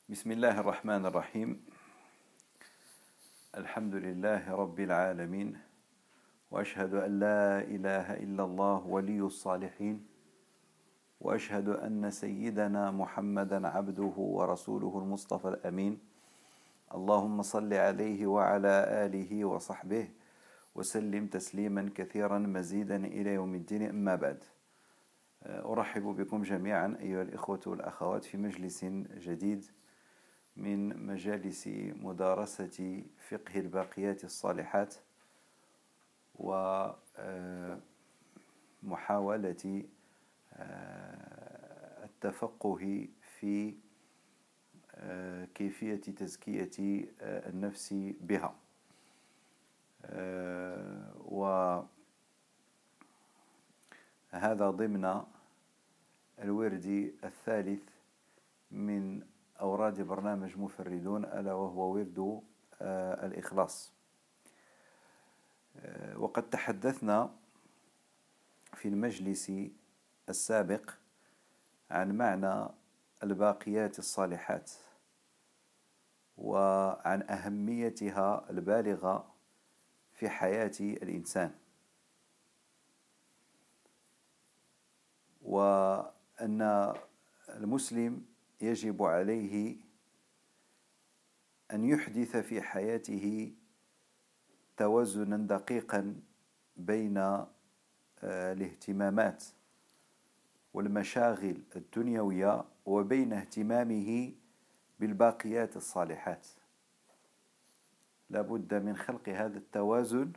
بسم الله الرحمن الرحيم. الحمد لله رب العالمين، وأشهد أن لا إله إلا الله ولي الصالحين، وأشهد أن سيدنا محمدا عبده ورسوله المصطفى الأمين. اللهم صل عليه وعلى آله وصحبه وسلم تسليما كثيرا مزيدا إلى يوم الدين. أما بعد، أرحب بكم جميعا أيها الإخوة والأخوات في مجلس جديد من مجالس مدارسة فقه الباقيات الصالحات ومحاولة التفقه في كيفية تزكية النفس بها، وهذا ضمن الورد الثالث من أوراد برنامج مفردون، ألا وهو ورد الإخلاص. وقد تحدثنا في المجلس السابق عن معنى الباقيات الصالحات وعن أهميتها البالغة في حياة الإنسان، وأن المسلم يجب عليه أن يحدث في حياته توازنا دقيقا بين الاهتمامات والمشاغل الدنيوية وبين اهتمامه بالباقيات الصالحات. لا بد من خلق هذا التوازن،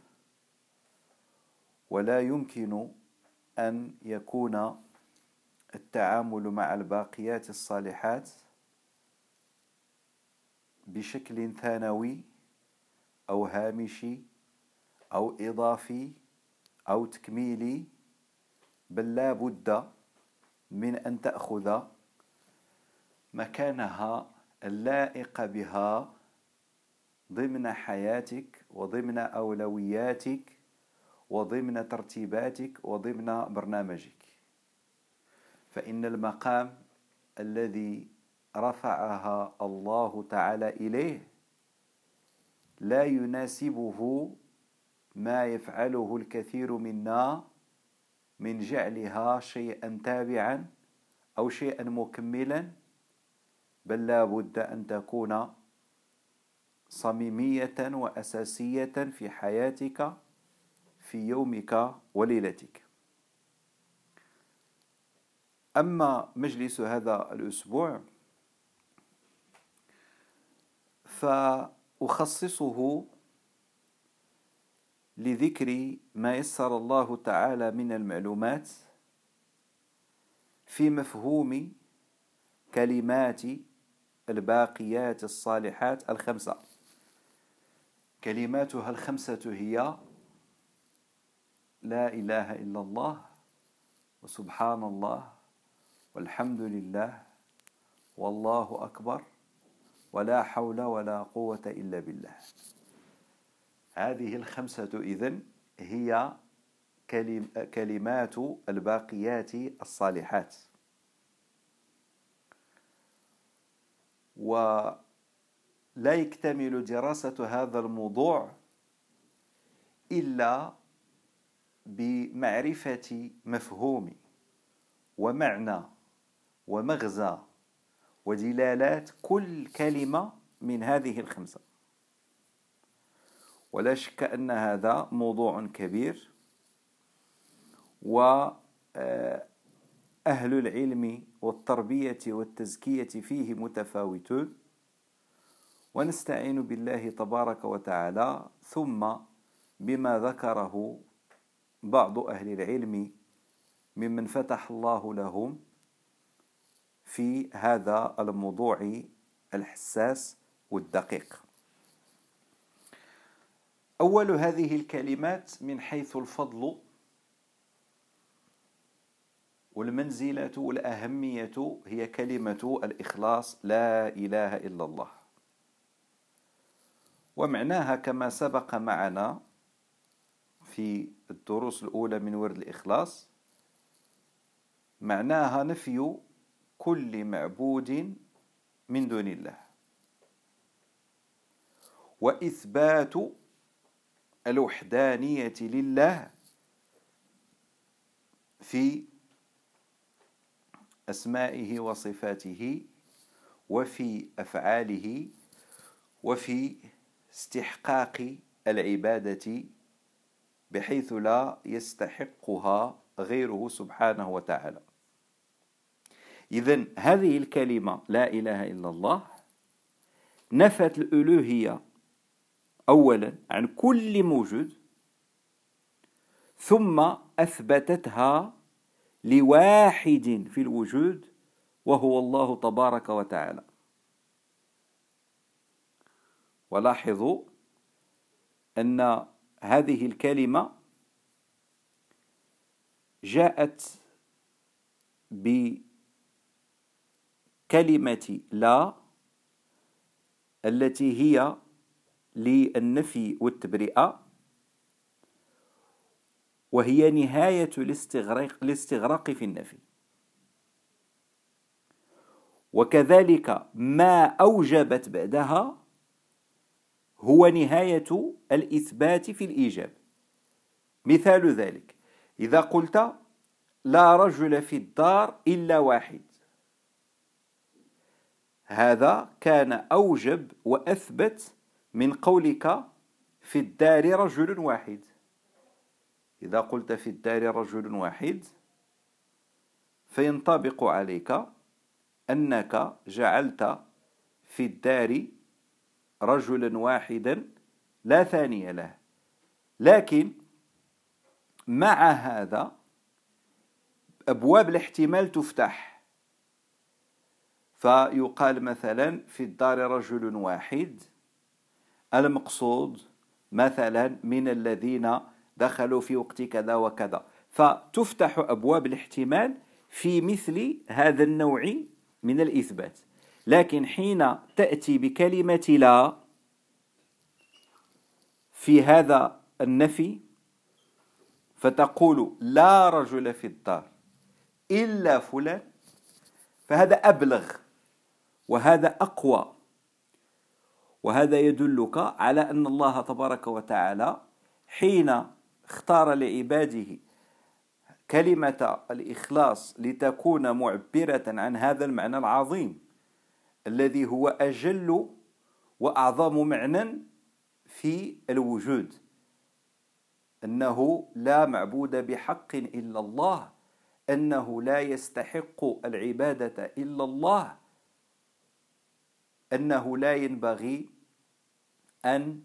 ولا يمكن أن يكون التعامل مع الباقيات الصالحات بشكل ثانوي أو هامشي أو إضافي أو تكميلي، بل لا بد من أن تأخذ مكانها اللائق بها ضمن حياتك وضمن أولوياتك وضمن ترتيباتك وضمن برنامجك. فإن المقام الذي رفعها الله تعالى إليه لا يناسبه ما يفعله الكثير منا من جعلها شيئا تابعا أو شيئا مكملا، بل لا بد أن تكون صميمية وأساسية في حياتك في يومك وليلتك. أما مجلس هذا الأسبوع فأخصصه لذكر ما يسر الله تعالى من المعلومات في مفهوم كلمات الباقيات الصالحات الخمسة. كلماتها الخمسة هي: لا إله إلا الله، وسبحان الله، والحمد لله، والله أكبر، ولا حول ولا قوة إلا بالله. هذه الخمسة إذن هي كلمات الباقيات الصالحات. ولا يكتمل دراسة هذا الموضوع إلا بمعرفة مفهوم ومعنى ومغزى ودلالات كل كلمة من هذه الخمسة. ولا شك أن هذا موضوع كبير، وأهل العلم والتربية والتزكية فيه متفاوتون، ونستعين بالله تبارك وتعالى ثم بما ذكره بعض أهل العلم ممن فتح الله لهم في هذا الموضوع الحساس والدقيق. أول هذه الكلمات من حيث الفضل والمنزلة والأهمية هي كلمة الإخلاص، لا إله إلا الله. ومعناها كما سبق معنا في الدروس الأولى من ورد الإخلاص، معناها نفي كل معبود من دون الله، وإثبات الوحدانية لله في أسمائه وصفاته وفي أفعاله وفي استحقاق العبادة بحيث لا يستحقها غيره سبحانه وتعالى. إذن هذه الكلمة لا إله إلا الله نفت الألوهية أولا عن كل موجود، ثم أثبتتها لواحد في الوجود وهو الله تبارك وتعالى. ولاحظوا أن هذه الكلمة جاءت بكلمة لا التي هي للنفي والتبرئة، وهي نهاية الاستغراق في النفي، وكذلك ما أوجبت بعدها هو نهاية الإثبات في الإيجاب. مثال ذلك إذا قلت لا رجل في الدار إلا واحد، هذا كان أوجب وأثبت من قولك في الدار رجل واحد. إذا قلت في الدار رجل واحد فينطبق عليك أنك جعلت في الدار رجلا واحدا لا ثاني له. لكن مع هذا أبواب الاحتمال تفتح، فيقال مثلا في الدار رجل واحد، المقصود مثلا من الذين دخلوا في وقت كذا وكذا، فتفتح أبواب الاحتمال في مثل هذا النوع من الإثبات. لكن حين تأتي بكلمة لا في هذا النفي فتقول لا رجل في الدار إلا فلان، فهذا أبلغ وهذا أقوى، وهذا يدلك على أن الله تبارك وتعالى حين اختار لعباده كلمة الإخلاص لتكون معبرة عن هذا المعنى العظيم الذي هو أجل وأعظم معنى في الوجود، أنه لا معبود بحق إلا الله، أنه لا يستحق العبادة إلا الله، أنه لا ينبغي أن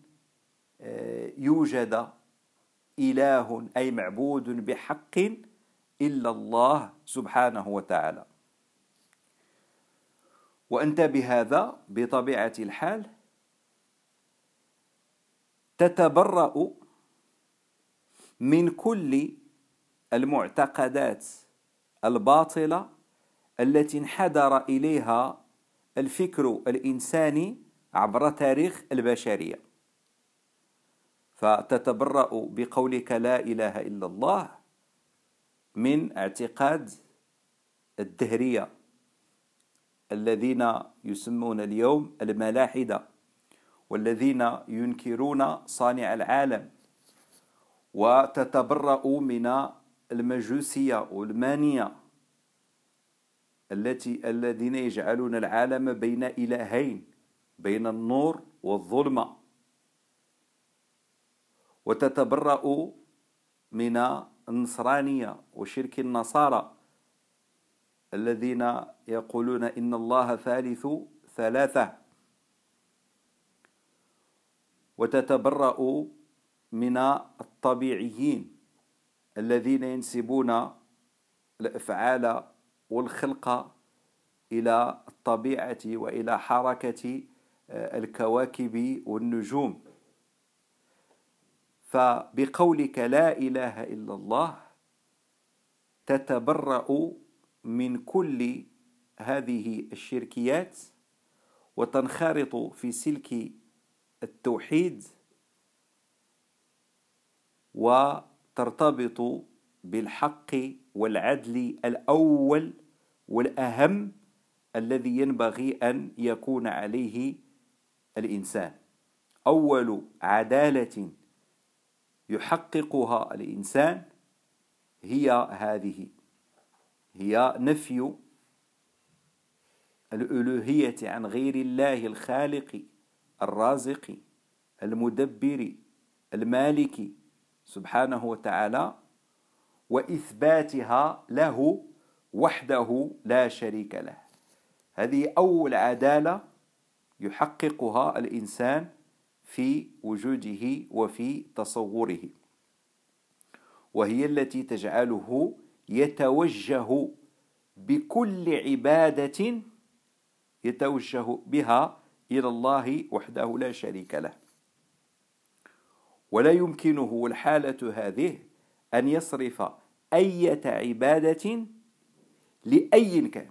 يوجد إله أي معبود بحق إلا الله سبحانه وتعالى. وأنت بهذا بطبيعة الحال تتبرأ من كل المعتقدات الباطلة التي انحدر إليها الفكر الإنساني عبر تاريخ البشرية، فتتبرأ بقولك لا إله إلا الله من اعتقاد الدهرية الذين يسمون اليوم الملاحدة، والذين ينكرون صانع العالم، وتتبرأ من المجوسية والمانية الذين يجعلون العالم بين إلهين، بين النور والظلمة، وتتبرأ من النصرانية وشرك النصارى الذين يقولون إن الله ثالث ثلاثة، وتتبرأ من الطبيعيين الذين ينسبون الأفعال والخلق إلى الطبيعة وإلى حركة الكواكب والنجوم. فبقولك لا إله إلا الله تتبرأ من كل هذه الشركيات وتنخرط في سلك التوحيد، وترتبط بالحق والعدل الأول والأهم الذي ينبغي أن يكون عليه الإنسان. أول عدالة يحققها الإنسان هي هذه، هي نفي الألوهية عن غير الله الخالق الرازق المدبر المالك سبحانه وتعالى، وإثباتها له وحده لا شريك له. هذه أول عدالة يحققها الإنسان في وجوده وفي تصوره، وهي التي تجعله يتوجه بكل عبادة يتوجه بها إلى الله وحده لا شريك له. ولا يمكنه الحالة هذه أن يصرف أي عبادة لأي كان.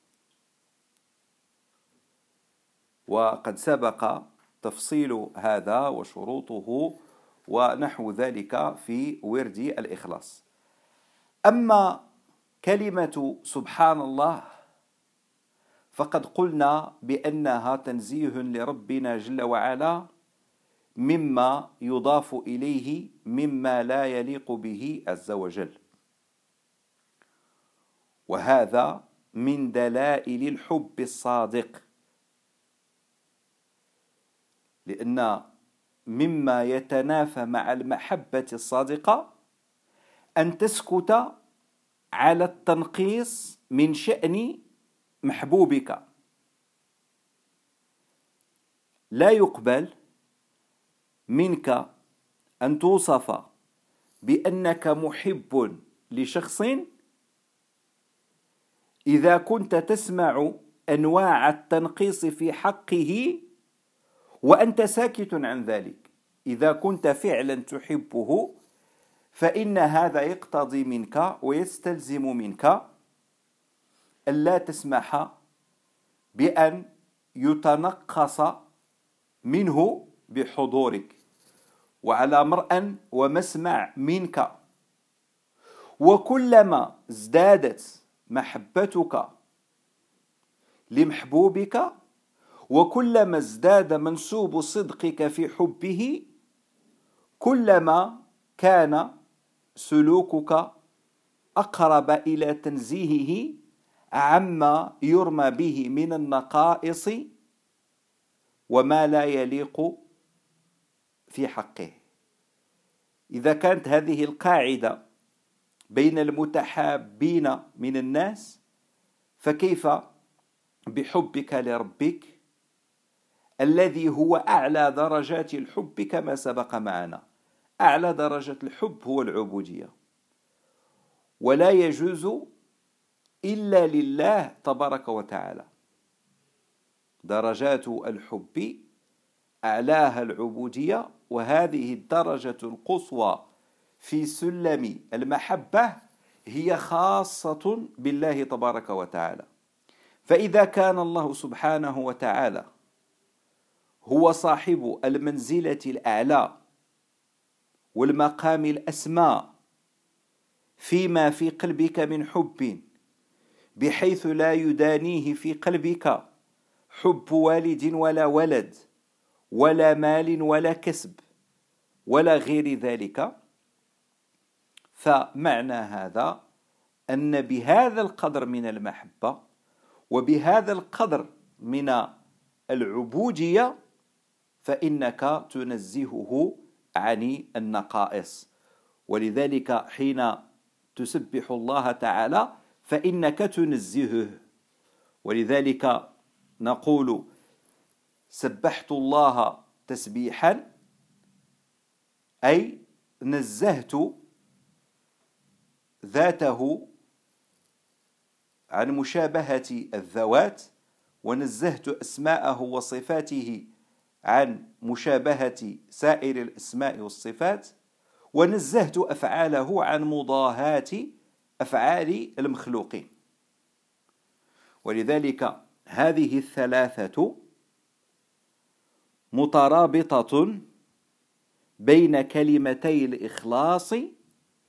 وقد سبق تفصيل هذا وشروطه ونحو ذلك في ورد الإخلاص. أما كلمة سبحان الله فقد قلنا بأنها تنزيه لربنا جل وعلا مما يضاف إليه مما لا يليق به عز وجل، وهذا من دلائل الحب الصادق، لأن مما يتنافى مع المحبة الصادقة أن تسكت على التنقيص من شأن محبوبك. لا يقبل منك أن توصف بأنك محب لشخص إذا كنت تسمع أنواع التنقيص في حقه وأنت ساكت عن ذلك. إذا كنت فعلا تحبه فإن هذا يقتضي منك ويستلزم منك ألا تسمح بأن يتنقص منه بحضورك وعلى مرأى ومسمع منك. وكلما ازدادت محبتك لمحبوبك وكلما ازداد منسوب صدقك في حبه كلما كان سلوكك أقرب إلى تنزيهه عما يرمى به من النقائص وما لا يليق في حقه. إذا كانت هذه القاعدة بين المتحابين من الناس، فكيف بحبك لربك الذي هو أعلى درجات الحب كما سبق معنا؟ أعلى درجة الحب هو العبودية، ولا يجوز إلا لله تبارك وتعالى. درجات الحب أعلاها العبودية، وهذه الدرجة القصوى في سلم المحبة هي خاصة بالله تبارك وتعالى. فإذا كان الله سبحانه وتعالى هو صاحب المنزلة الأعلى والمقام الأسمى فيما في قلبك من حب، بحيث لا يدانيه في قلبك حب والد ولا ولد ولا مال ولا كسب ولا غير ذلك، فمعنى هذا أن بهذا القدر من المحبة وبهذا القدر من العبودية فإنك تنزهه عن النقائص. ولذلك حين تسبح الله تعالى فإنك تنزهه. ولذلك نقول سبحت الله تسبيحا، أي نزهت ذاته عن مشابهة الذوات، ونزهت أسماءه وصفاته عن مشابهة سائر الأسماء والصفات، ونزهت أفعاله عن مضاهاة أفعال المخلوقين. ولذلك هذه الثلاثة مترابطة بين كلمتي الإخلاص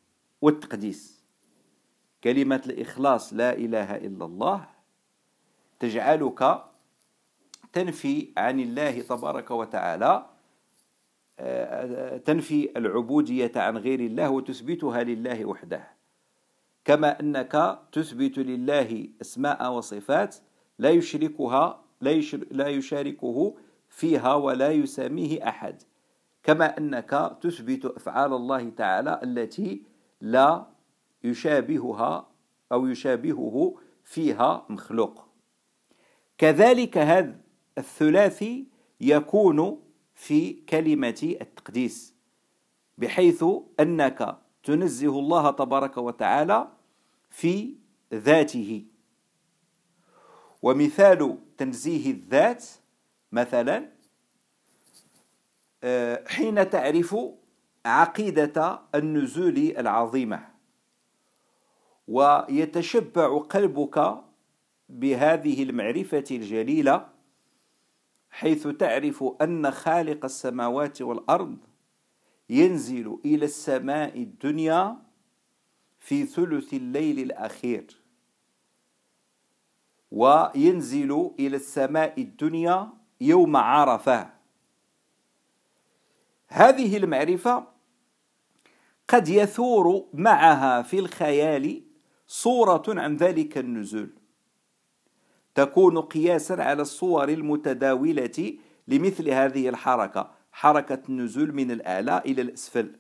والتقديس. كلمة الإخلاص لا إله إلا الله تجعلك تنفي عن الله تبارك وتعالى، تنفي العبودية عن غير الله وتثبتها لله وحده، كما أنك تثبت لله أسماء وصفات لا يشاركه فيها ولا يساميه أحد، كما أنك تثبت أفعال الله تعالى التي لا يشابهها أو يشابهه فيها مخلوق. كذلك هذا الثلاثي يكون في كلمة التقديس، بحيث أنك تنزه الله تبارك وتعالى في ذاته. ومثال تنزيه الذات مثلا حين تعرف عقيدة النزول العظيمة، ويتشبع قلبك بهذه المعرفة الجليلة، حيث تعرف أن خالق السماوات والأرض ينزل إلى السماء الدنيا في ثلث الليل الأخير، وينزل إلى السماء الدنيا يوم عرفة. هذه المعرفة قد يثور معها في الخيال صورة عن ذلك النزول، تكون قياسا على الصور المتداولة لمثل هذه الحركة، حركة النزول من الأعلى إلى الأسفل.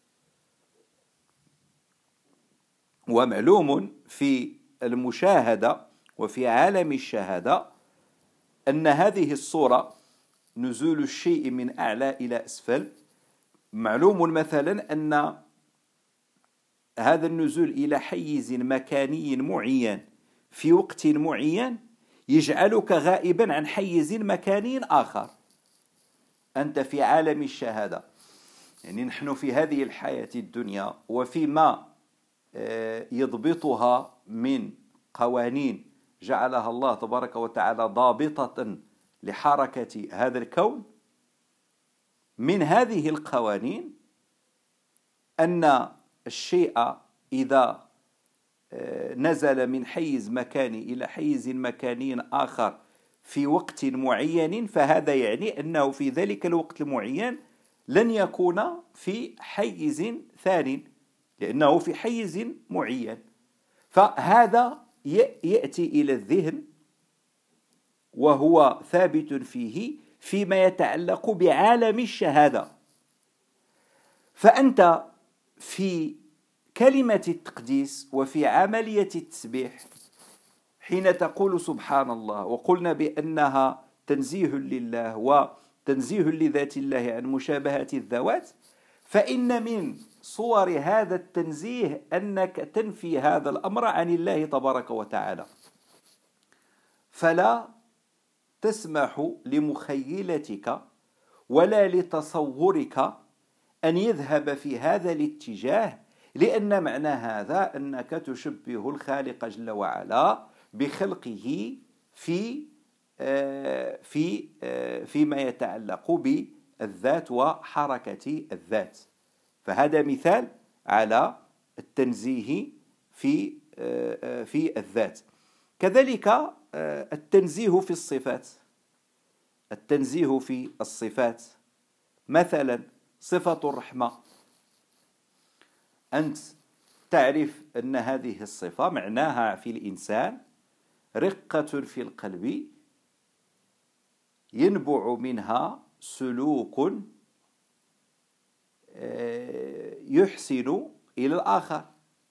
ومعلوم في المشاهدة وفي عالم الشهادة أن هذه الصورة، نزول الشيء من أعلى إلى أسفل، معلوم مثلا أن هذا النزول إلى حيز مكاني معين في وقت معين يجعلك غائبا عن حيز مكاني آخر. أنت في عالم الشهادة، يعني نحن في هذه الحياة الدنيا وفيما يضبطها من قوانين جعلها الله تبارك وتعالى ضابطة لحركة هذا الكون. من هذه القوانين أن الشيء إذا نزل من حيز مكاني إلى حيز مكاني آخر في وقت معين، فهذا يعني أنه في ذلك الوقت المعين لن يكون في حيز ثاني، لأنه في حيز معين. فهذا يأتي إلى الذهن وهو ثابت فيه فيما يتعلق بعالم الشهادة. فأنت في كلمة التقديس وفي عملية التسبيح حين تقول سبحان الله، وقلنا بأنها تنزيه لله وتنزيه لذات الله عن مشابهة الذوات، فإن من صور هذا التنزيه أنك تنفي هذا الأمر عن الله تبارك وتعالى، فلا تسمح لمخيلتك ولا لتصورك أن يذهب في هذا الاتجاه، لأن معنى هذا أنك تشبه الخالق جل وعلا بخلقه فيما يتعلق بالذات وحركة الذات. فهذا مثال على التنزيه في الذات. كذلك التنزيه في الصفات، التنزيه في الصفات مثلا صفة الرحمة، أنت تعرف أن هذه الصفة معناها في الإنسان رقة في القلب ينبع منها سلوك يحسن إلى الآخر.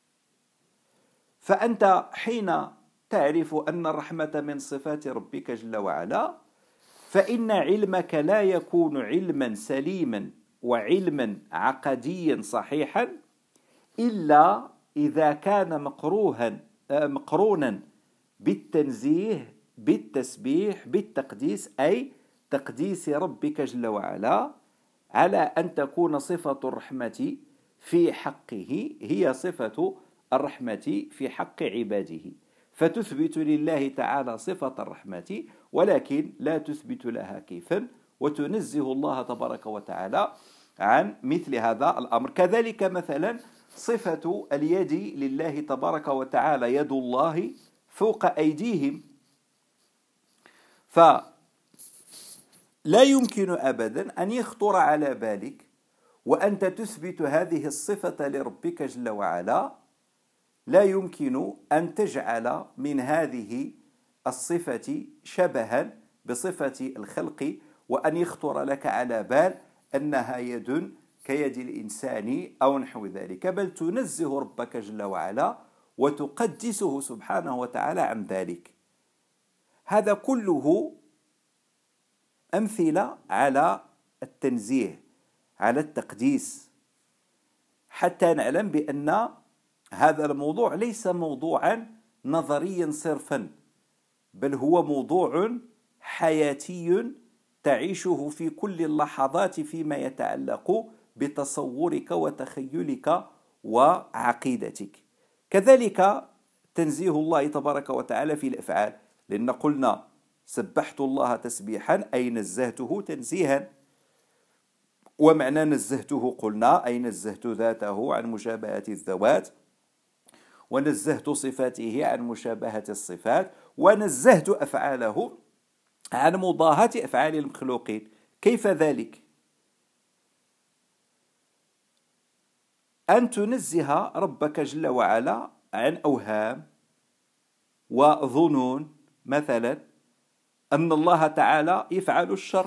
فأنت حين تعرف أن الرحمة من صفات ربك جل وعلا، فإن علمك لا يكون علما سليما وعلما عقديا صحيحا إلا إذا كان مقرونا بالتنزيه بالتسبيح بالتقديس، أي تقديس ربك جل وعلا، على أن تكون صفة الرحمة في حقه هي صفة الرحمة في حق عباده، فتثبت لله تعالى صفة الرحمة ولكن لا تثبت لها كيفا، وتنزه الله تبارك وتعالى عن مثل هذا الأمر. كذلك مثلا صفة اليد لله تبارك وتعالى، يد الله فوق أيديهم، فلا يمكن أبدا أن يخطر على بالك وأنت تثبت هذه الصفة لربك جل وعلا، لا يمكن أن تجعل من هذه الصفة شبها بصفة الخلق، وأن يخطر لك على بال أنها يد كيد الإنسان أو نحو ذلك، بل تنزه ربك جل وعلا وتقدسه سبحانه وتعالى عن ذلك. هذا كله أمثلة على التنزيه، على التقديس، حتى نعلم بأن هذا الموضوع ليس موضوعا نظريا صرفا، بل هو موضوع حياتي تعيشه في كل اللحظات فيما يتعلق بتصورك وتخيلك وعقيدتك. كذلك تنزيه الله تبارك وتعالى في الأفعال، لأن قلنا سبحت الله تسبيحا أي نزهته تنزيها، ومعنى نزهته قلنا أي نزهت ذاته عن مشابهة الذوات، ونزهت صفاته عن مشابهة الصفات، ونزهت أفعاله عن مضاهاة أفعال المخلوقين. كيف ذلك؟ أن تنزه ربك جل وعلا عن أوهام وظنون، مثلا أن الله تعالى يفعل الشر،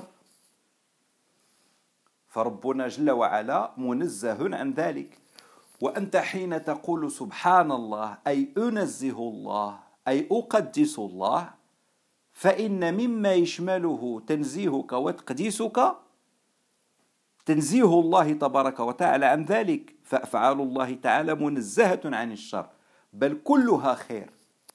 فربنا جل وعلا منزه عن ذلك. وأنت حين تقول سبحان الله أي أنزه الله أي أقدس الله، فإن مما يشمله تنزيهك وتقديسك تنزيه الله تبارك وتعالى عن ذلك، فأفعال الله تعالى منزهة عن الشر، بل كلها خير.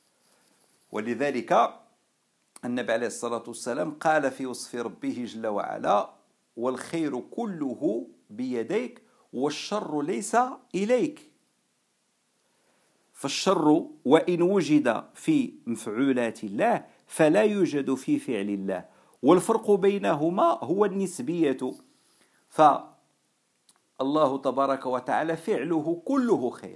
ولذلك النبي عليه الصلاة والسلام قال في وصف ربه جل وعلا: والخير كله بيديك والشر ليس إليك. فالشر وإن وجد في مفعولات الله فلا يوجد في فعل الله، والفرق بينهما هو النسبية. فالله تبارك وتعالى فعله كله خير،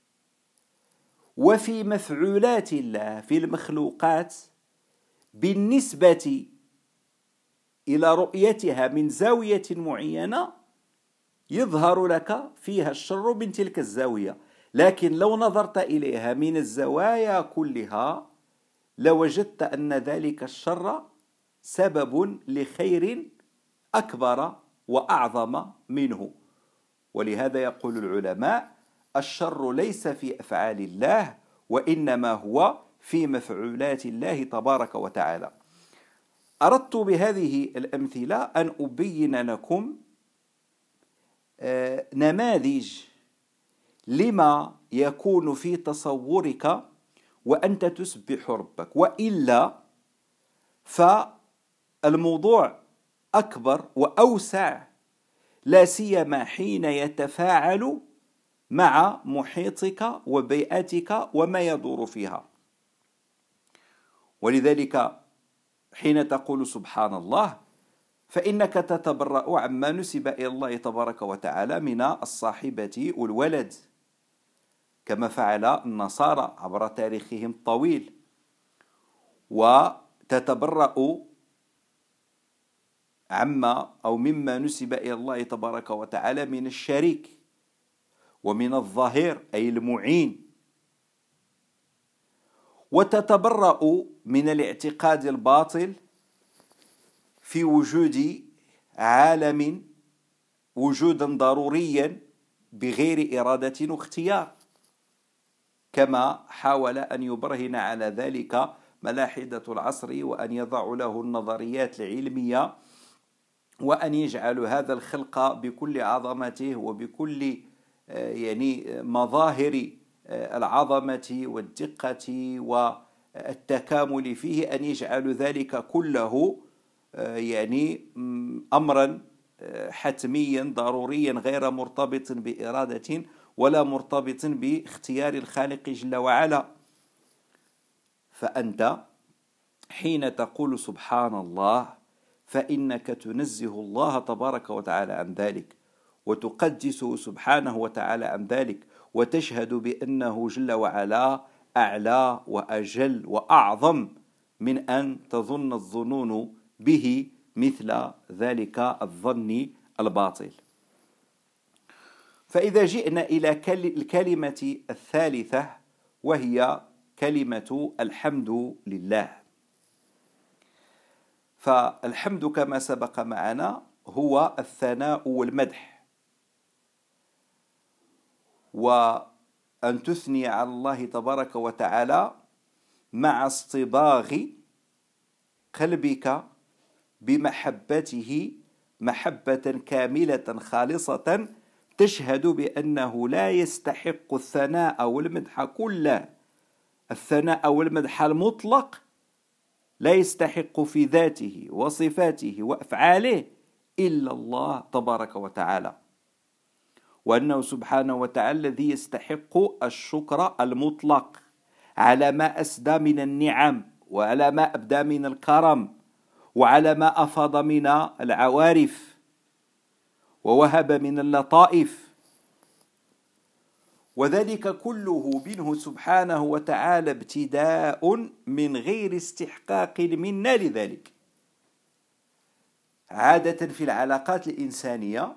وفي مفعولات الله في المخلوقات بالنسبة إلى رؤيتها من زاوية معينة يظهر لك فيها الشر من تلك الزاوية، لكن لو نظرت إليها من الزوايا كلها لوجدت أن ذلك الشر سبب لخير أكبر وأعظم منه. ولهذا يقول العلماء: الشر ليس في أفعال الله، وإنما هو في مفعولات الله تبارك وتعالى. أردت بهذه الأمثلة أن أبين لكم نماذج لما يكون في تصورك وأنت تسبح ربك، وإلا فالموضوع أكبر وأوسع، لا سيما حين يتفاعل مع محيطك وبيئتك وما يدور فيها. ولذلك حين تقول سبحان الله فإنك تتبرأ عما نسب إلى الله تبارك وتعالى من الصاحبة والولد، كما فعل النصارى عبر تاريخهم الطويل، وتتبرأ عما أو مما نسب إلى الله تبارك وتعالى من الشريك ومن الظهير أي المعين، وتتبرأ من الاعتقاد الباطل في وجود عالم وجودا ضروريا بغير إرادة واختيار، كما حاول أن يبرهن على ذلك ملاحدة العصر، وأن يضعوا له النظريات العلمية، وأن يجعلوا هذا الخلق بكل عظمته وبكل مظاهر العظمة والدقة والتكامل فيه، أن يجعلوا ذلك كله أمرا حتميا ضروريا غير مرتبط بإرادة ولا مرتبط باختيار الخالق جل وعلا. فأنت حين تقول سبحان الله فإنك تنزه الله تبارك وتعالى عن ذلك، وتقدسه سبحانه وتعالى عن ذلك، وتشهد بأنه جل وعلا أعلى وأجل وأعظم من أن تظن الظنون به مثل ذلك الظن الباطل. فإذا جئنا إلى الكلمة الثالثة وهي كلمة الحمد لله، فالحمد كما سبق معنا هو الثناء والمدح، وأن تثني على الله تبارك وتعالى مع اصطباغ قلبك بمحبته محبة كاملة خالصة تشهد بأنه لا يستحق الثناء والمدح كله، الثناء والمدح المطلق لا يستحق في ذاته وصفاته وأفعاله إلا الله تبارك وتعالى، وأنه سبحانه وتعالى الذي يستحق الشكر المطلق على ما أسدى من النعم، وعلى ما أبدى من الكرم، وعلى ما أفاض من العوارف ووهب من اللطائف، وذلك كله منه سبحانه وتعالى ابتداء من غير استحقاق منا لذلك. عادة في العلاقات الإنسانية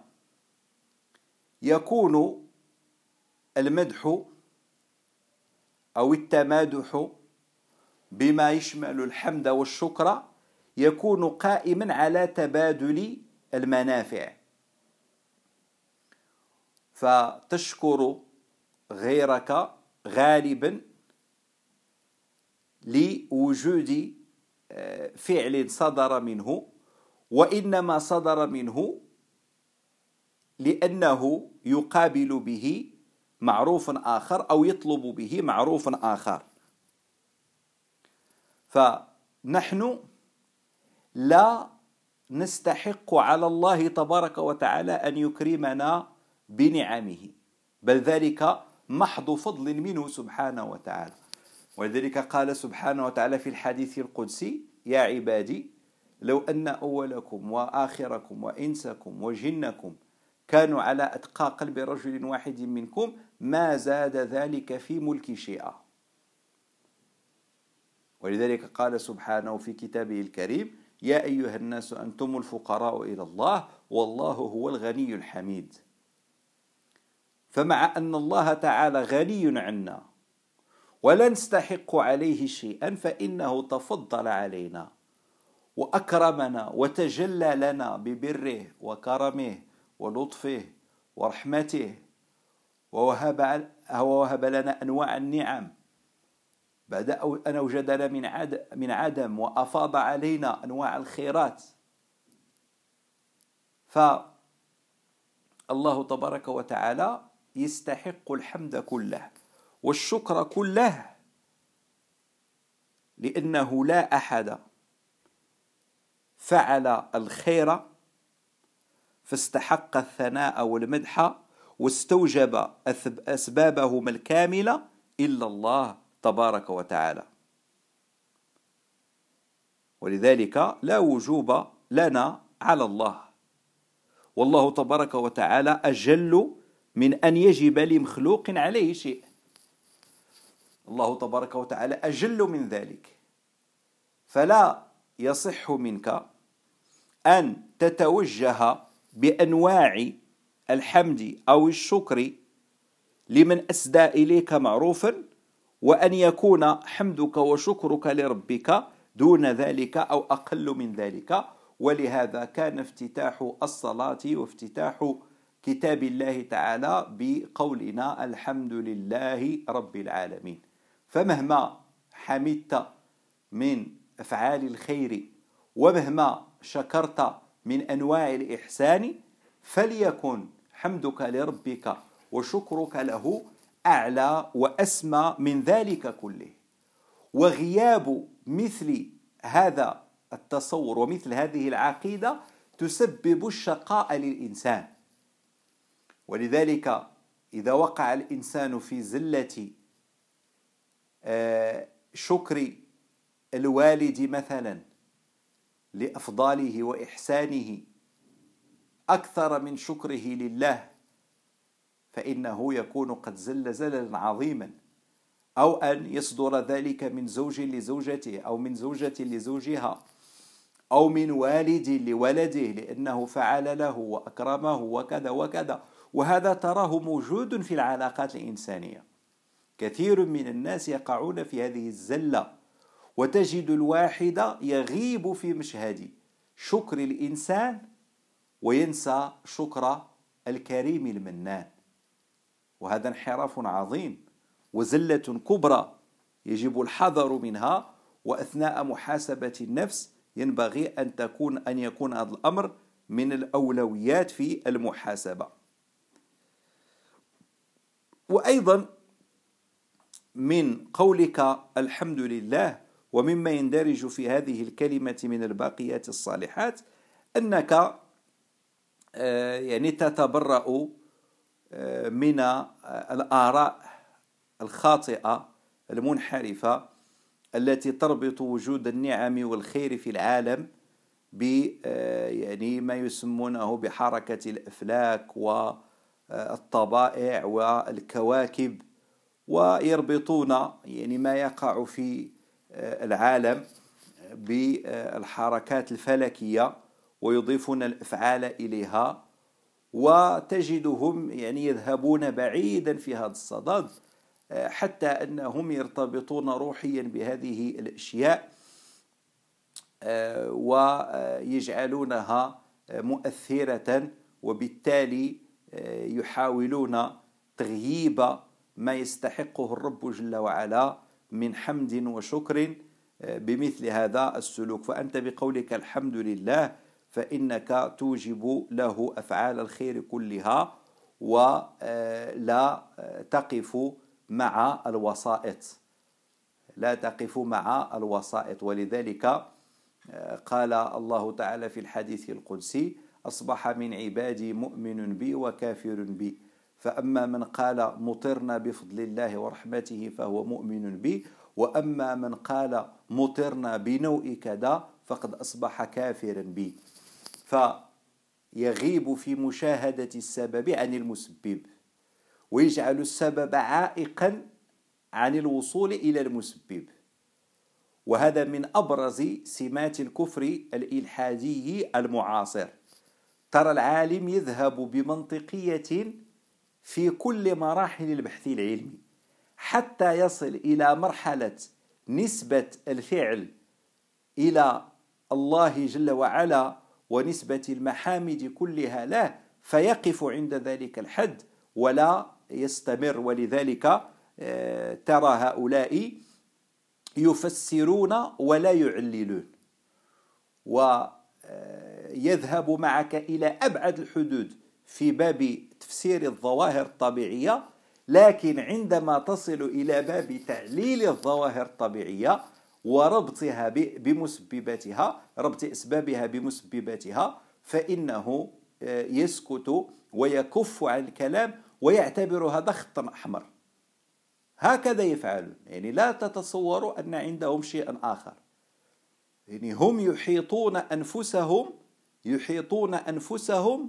يكون المدح أو التمادح بما يشمل الحمد والشكر يكون قائما على تبادل المنافع، فتشكر غيرك غالبا لوجود فعل صدر منه، وإنما صدر منه لأنه يقابل به معروف آخر أو يطلب به معروف آخر. فنحن لا نستحق على الله تبارك وتعالى أن يكرمنا بنعمه، بل ذلك محض فضل منه سبحانه وتعالى. ولذلك قال سبحانه وتعالى في الحديث القدسي: يا عبادي لو أن أولكم وآخركم وإنسكم وجنكم كانوا على أتقى قلب رجل واحد منكم ما زاد ذلك في ملكي شيئا. ولذلك قال سبحانه في كتابه الكريم: يا أيها الناس أنتم الفقراء إلى الله والله هو الغني الحميد. فمع أن الله تعالى غني عنا ولا نستحق عليه شيئا، فإنه تفضل علينا وأكرمنا وتجلى لنا ببره وكرمه ولطفه ورحمته، ووهب لنا أنواع النعم بعد أن أوجدنا من عدم، وأفاض علينا أنواع الخيرات. فالله تبارك وتعالى يستحق الحمد كله والشكر كله، لأنه لا أحد فعل الخير فاستحق الثناء والمدح واستوجب أسبابهما الكاملة إلا الله تبارك وتعالى. ولذلك لا وجوب لنا على الله، والله تبارك وتعالى أجل من أن يجب لمخلوق عليه شيء. الله تبارك وتعالى أجل من ذلك، فلا يصح منك أن تتوجه بأنواع الحمد أو الشكر لمن أسدى إليك معروفا، وأن يكون حمدك وشكرك لربك دون ذلك أو أقل من ذلك. ولهذا كان افتتاح الصلاة وافتتاح كتاب الله تعالى بقولنا الحمد لله رب العالمين. فمهما حمدت من أفعال الخير ومهما شكرت من أنواع الإحسان، فليكن حمدك لربك وشكرك له أعلى وأسمى من ذلك كله. وغياب مثل هذا التصور ومثل هذه العقيدة تسبب الشقاء للإنسان. ولذلك إذا وقع الإنسان في زلة شكر الوالد مثلا لأفضاله وإحسانه أكثر من شكره لله، فإنه يكون قد زل زللا عظيما، أو أن يصدر ذلك من زوج لزوجته أو من زوجة لزوجها أو من والد لولده لأنه فعل له وأكرمه وكذا وكذا. وهذا تراه موجود في العلاقات الإنسانية. كثير من الناس يقعون في هذه الزلة، وتجد الواحد يغيب في مشهد شكر الإنسان وينسى شكر الكريم المنان. وهذا انحراف عظيم وزلة كبرى يجب الحذر منها. وأثناء محاسبة النفس ينبغي أن يكون هذا الأمر من الأولويات في المحاسبة. وأيضا من قولك الحمد لله ومما يندرج في هذه الكلمة من الباقيات الصالحات أنك يعني تتبرأ من الآراء الخاطئة المنحرفة التي تربط وجود النعم والخير في العالم يعني ما يسمونه بحركة الأفلاك والطبائع والكواكب، ويربطون يعني ما يقع في العالم بالحركات الفلكية ويضيفون الأفعال إليها. وتجدهم يعني يذهبون بعيدا في هذا الصدد حتى أنهم يرتبطون روحيا بهذه الأشياء ويجعلونها مؤثرة، وبالتالي يحاولون تغييب ما يستحقه الرب جل وعلا من حمد وشكر بمثل هذا السلوك. فأنت بقولك الحمد لله فإنك توجب له أفعال الخير كلها ولا تقف مع الوسائط، لا تقف مع الوسائط. ولذلك قال الله تعالى في الحديث القدسي: أصبح من عبادي مؤمن بي وكافر بي، فأما من قال مطرنا بفضل الله ورحمته فهو مؤمن بي، وأما من قال مطرنا بنوء كذا فقد أصبح كافرا بي. فيغيب في مشاهدة السبب عن المسبب، ويجعل السبب عائقا عن الوصول إلى المسبب. وهذا من أبرز سمات الكفر الإلحادي المعاصر. ترى العالم يذهب بمنطقية في كل مراحل البحث العلمي حتى يصل إلى مرحلة نسبة الفعل إلى الله جل وعلا ونسبة المحامد كلها له، فيقف عند ذلك الحد ولا يستمر. ولذلك ترى هؤلاء يفسرون ولا يعللون، ويذهب معك إلى أبعد الحدود في باب تفسير الظواهر الطبيعية، لكن عندما تصل إلى باب تعليل الظواهر الطبيعية وربطها بمسبباتها، ربط أسبابها بمسبباتها، فإنه يسكت ويكف عن الكلام ويعتبر هذا خطا أحمر. هكذا يفعلون، يعني لا تتصوروا أن عندهم شيئا آخر. يعني هم يحيطون أنفسهم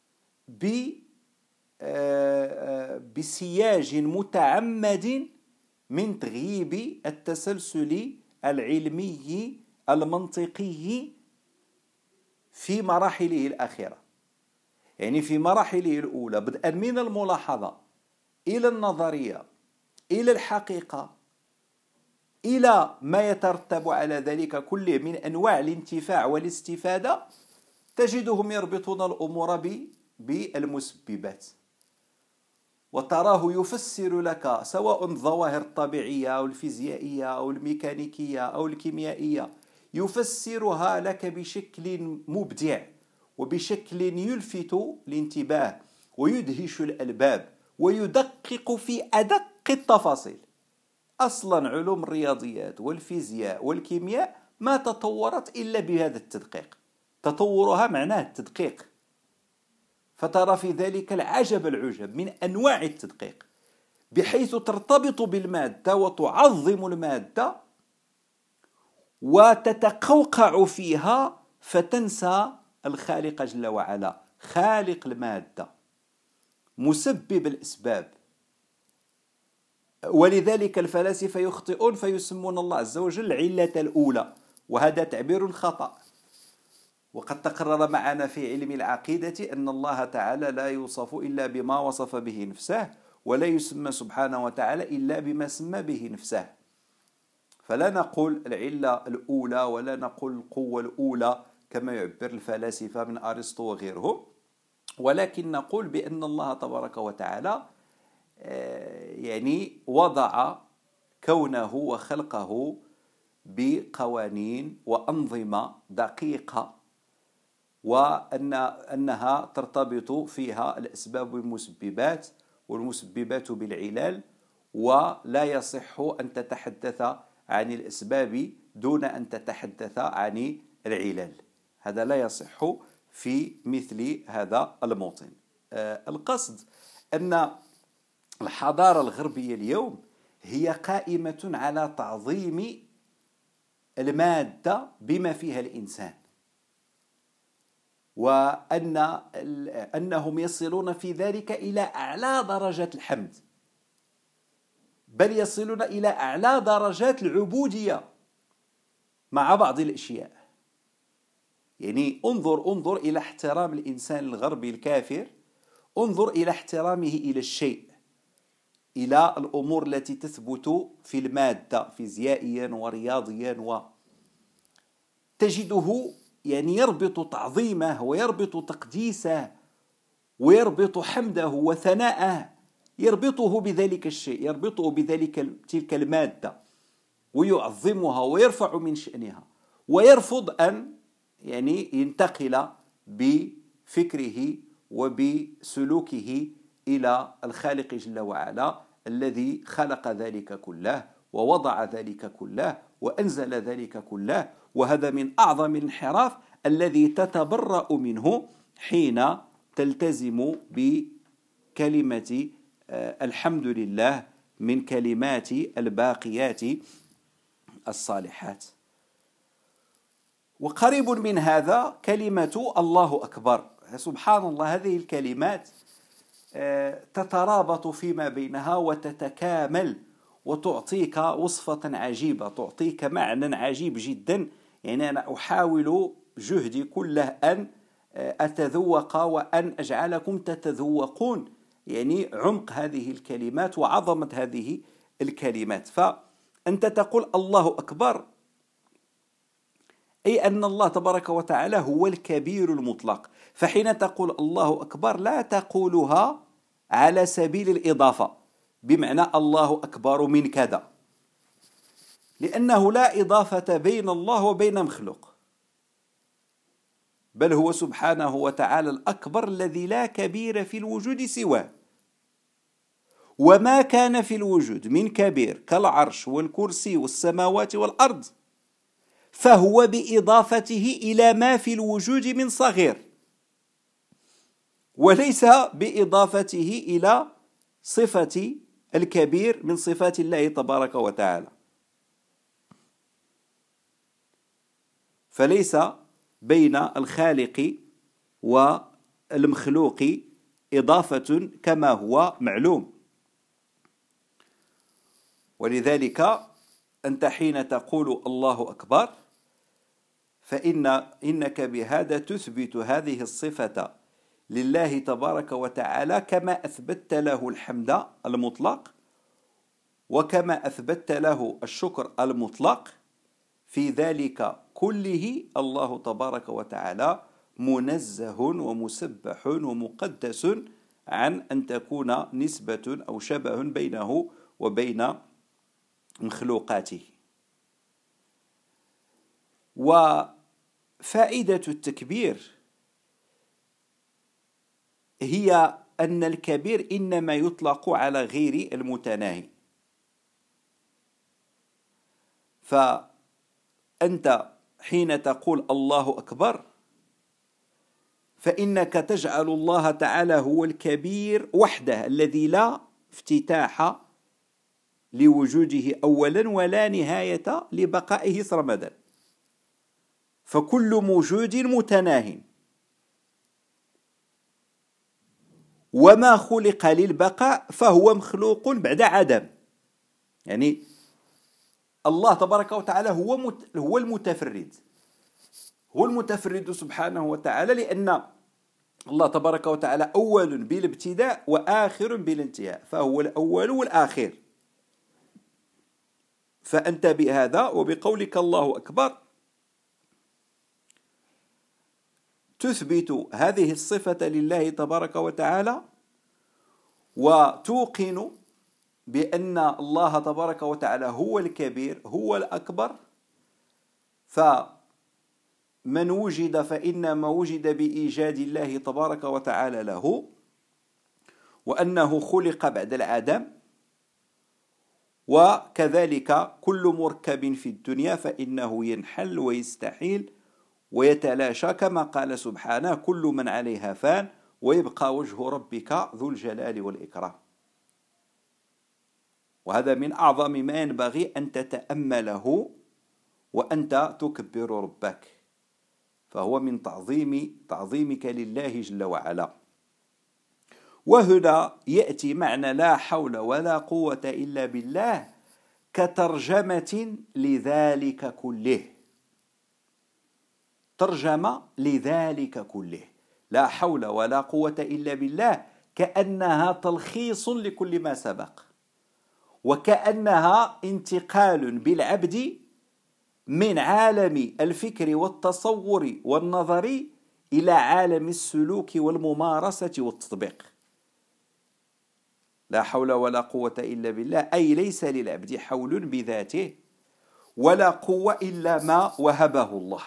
بسياج متعمد من تغييب التسلسل العلمي المنطقي في مراحله الأخيرة. يعني في مراحله الأولى بدءا من الملاحظة إلى النظرية إلى الحقيقة إلى ما يترتب على ذلك كله من أنواع الانتفاع والاستفادة، تجدهم يربطون الأمور بالمسببات، وتراه يفسر لك سواء الظواهر الطبيعية أو الفيزيائية أو الميكانيكية أو الكيميائية، يفسرها لك بشكل مبدع وبشكل يلفت الانتباه ويدهش الألباب ويدقق في أدق التفاصيل. أصلا علوم الرياضيات والفيزياء والكيمياء ما تطورت إلا بهذا التدقيق، تطورها معناه التدقيق. فترى في ذلك العجب العجب من أنواع التدقيق، بحيث ترتبط بالمادة وتعظم المادة وتتقوقع فيها فتنسى الخالق جل وعلا، خالق المادة، مسبب الأسباب، ولذلك الفلاسفة يخطئون فيسمون الله عز وجل العلة الأولى، وهذا تعبير خطأ. وقد تقرر معنا في علم العقيدة أن الله تعالى لا يوصف إلا بما وصف به نفسه، ولا يسمى سبحانه وتعالى إلا بما سمى به نفسه. فلا نقول العلة الأولى ولا نقول القوة الأولى كما يعبر الفلاسفة من أرسطو وغيرهم، ولكن نقول بأن الله تبارك وتعالى يعني وضع كونه وخلقه بقوانين وأنظمة دقيقة، وأنها ترتبط فيها الأسباب بالمسببات والمسببات بالعلل، ولا يصح أن تتحدث عن الأسباب دون أن تتحدث عن العلل. هذا لا يصح في مثل هذا الموطن. القصد أن الحضارة الغربية اليوم هي قائمة على تعظيم المادة بما فيها الإنسان، وأنهم يصلون في ذلك إلى أعلى درجات الحمد، بل يصلون إلى أعلى درجات العبودية مع بعض الأشياء. يعني انظر إلى احترام الإنسان الغربي الكافر، انظر إلى احترامه إلى الشيء، إلى الأمور التي تثبت في المادة فيزيائيا ورياضيا، تجده يعني يربط تعظيمه ويربط تقديسه ويربط حمده وثناءه، يربطه بذلك الشيء، يربطه تلك المادة، ويعظمها ويرفع من شأنها، ويرفض أن يعني ينتقل بفكره وبسلوكه إلى الخالق جل وعلا الذي خلق ذلك كله ووضع ذلك كله وأنزل ذلك كله. وهذا من أعظم الانحراف الذي تتبرأ منه حين تلتزم بكلمة الحمد لله من كلمات الباقيات الصالحات. وقريب من هذا كلمة الله أكبر. سبحان الله، هذه الكلمات تترابط فيما بينها وتتكامل وتعطيك وصفة عجيبة، تعطيك معنى عجيب جدا. يعني أنا أحاول جهدي كله أن أتذوق وأن أجعلكم تتذوقون يعني عمق هذه الكلمات وعظمة هذه الكلمات. فأنت تقول الله أكبر، أي أن الله تبارك وتعالى هو الكبير المطلق. فحين تقول الله أكبر لا تقولها على سبيل الإضافة، بمعنى الله أكبر من كذا، لأنه لا إضافة بين الله وبين مخلوق، بل هو سبحانه وتعالى الأكبر الذي لا كبير في الوجود سواه. وما كان في الوجود من كبير كالعرش والكرسي والسماوات والأرض فهو بإضافته إلى ما في الوجود من صغير، وليس بإضافته إلى صفة الكبير من صفات الله تبارك وتعالى. فليس بين الخالق والمخلوق إضافة كما هو معلوم. ولذلك أنت حين تقول الله أكبر فإنك بهذا تثبت هذه الصفة لله تبارك وتعالى، كما أثبت له الحمد المطلق وكما أثبت له الشكر المطلق. في ذلك كله الله تبارك وتعالى منزه ومسبح ومقدس عن أن تكون نسبة أو شبه بينه وبين مخلوقاته. وفائدة التكبير هي أن الكبير إنما يطلق على غير المتناهي. فأنت حين تقول الله أكبر فإنك تجعل الله تعالى هو الكبير وحده الذي لا افتتاح لوجوده أولا ولا نهاية لبقائه سرمدا، فكل موجود متناهٍ، وما خلق للبقاء فهو مخلوق بعد عدم. يعني الله تبارك وتعالى هو المتفرد، هو المتفرد سبحانه وتعالى، لأن الله تبارك وتعالى أول بالابتداء وآخر بالانتهاء، فهو الأول والآخر. فأنت بهذا وبقولك الله أكبر تثبت هذه الصفة لله تبارك وتعالى، وتوقن بأن الله تبارك وتعالى هو الكبير هو الأكبر. فمن وجد فإنما وجد بإيجاد الله تبارك وتعالى له، وأنه خلق بعد العدم. وكذلك كل مركب في الدنيا فإنه ينحل ويستحيل ويتلاشى، كما قال سبحانه: كل من عليها فان ويبقى وجه ربك ذو الجلال والإكرام. وهذا من أعظم ما ينبغي أن تتأمله وأنت تكبر ربك، فهو من تعظيمك لله جل وعلا. وهنا يأتي معنى لا حول ولا قوة إلا بالله كترجمة لذلك كله، ترجمة لذلك كله. لا حول ولا قوة إلا بالله كأنها تلخيص لكل ما سبق، وكأنها انتقال بالعبد من عالم الفكر والتصور والنظر إلى عالم السلوك والممارسة والتطبيق. لا حول ولا قوة إلا بالله أي ليس للعبد حول بذاته ولا قوة إلا ما وهبه الله.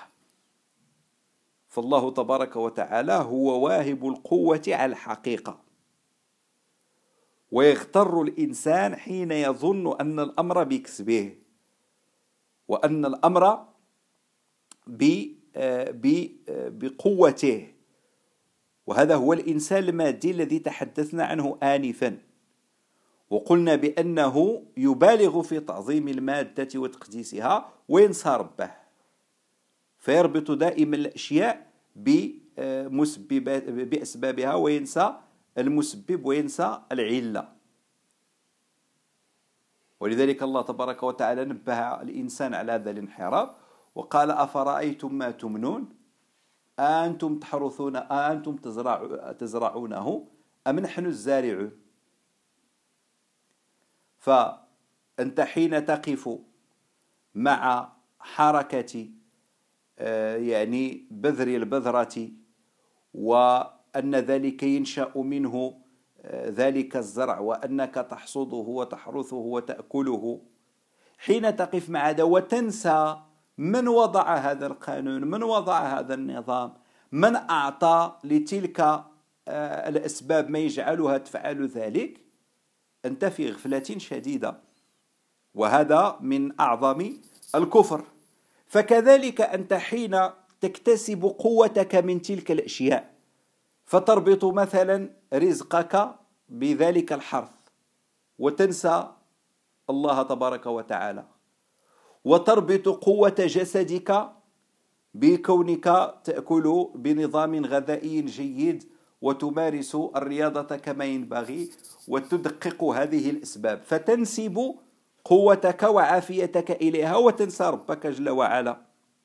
فالله تبارك وتعالى هو واهب القوة على الحقيقة. ويغتر الإنسان حين يظن أن الأمر بكسبه، وأن الأمر بقوته. وهذا هو الإنسان المادي الذي تحدثنا عنه آنفا، وقلنا بأنه يبالغ في تعظيم المادة وتقديسها وينسى ربه، فيربط دائما الأشياء بأسبابها وينسى المسبب وينسى العلة. ولذلك الله تبارك وتعالى نبه الإنسان على هذا الانحراف وقال: أفرأيتم ما تمنون أأنتم تحرثون أأنتم تزرعونه أم نحن الزارعون. فأنت حين تقف مع حركة يعني بذر البذرة، وأن ذلك ينشأ منه ذلك الزرع، وأنك تحصده وتحرثه وتأكله، حين تقف مع هذا وتنسى من وضع هذا القانون، من وضع هذا النظام، من أعطى لتلك الأسباب ما يجعلها تفعل ذلك، أنت في غفلة شديدة، وهذا من أعظم الكفر. فكذلك أنت حين تكتسب قوتك من تلك الأشياء، فتربط مثلا رزقك بذلك الحرث وتنسى الله تبارك وتعالى، وتربط قوة جسدك بكونك تأكل بنظام غذائي جيد وتمارس الرياضة كما ينبغي وتدقق هذه الأسباب، فتنسب قوتك وعافيتك إليها وتنسى ربك جل وعلا.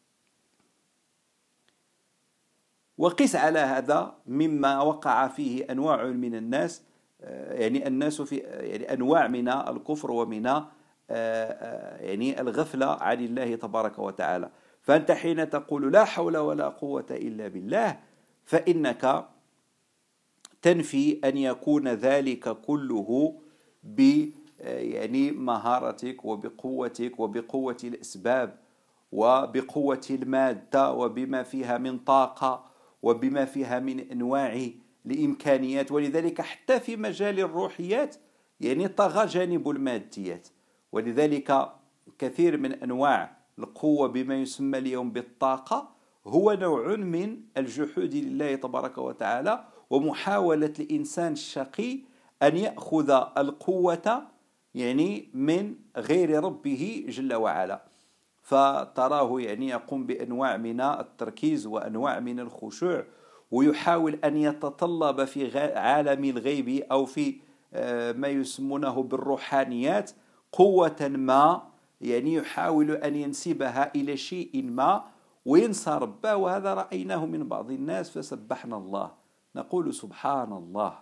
وقس على هذا مما وقع فيه أنواع من الناس، يعني الناس في يعني أنواع من الكفر ومن يعني الغفلة عن الله تبارك وتعالى. فأنت حين تقول لا حول ولا قوة إلا بالله فإنك تنفي أن يكون ذلك كله يعني مهارتك وبقوتك وبقوة الأسباب وبقوة المادة وبما فيها من طاقة وبما فيها من أنواع الإمكانيات. ولذلك حتى في مجال الروحيات يعني طغى جانب الماديات، ولذلك كثير من أنواع القوة بما يسمى اليوم بالطاقة هو نوع من الجحود لله تبارك وتعالى، ومحاولة الإنسان الشقي أن يأخذ القوة يعني من غير ربه جل وعلا. فتراه يعني يقوم بأنواع من التركيز وأنواع من الخشوع، ويحاول أن يتطلب في عالم الغيب أو في ما يسمونه بالروحانيات قوة ما، يعني يحاول أن ينسبها إلى شيء ما وينسى ربه. وهذا رأيناه من بعض الناس، فسبحنا الله، نقول سبحان الله،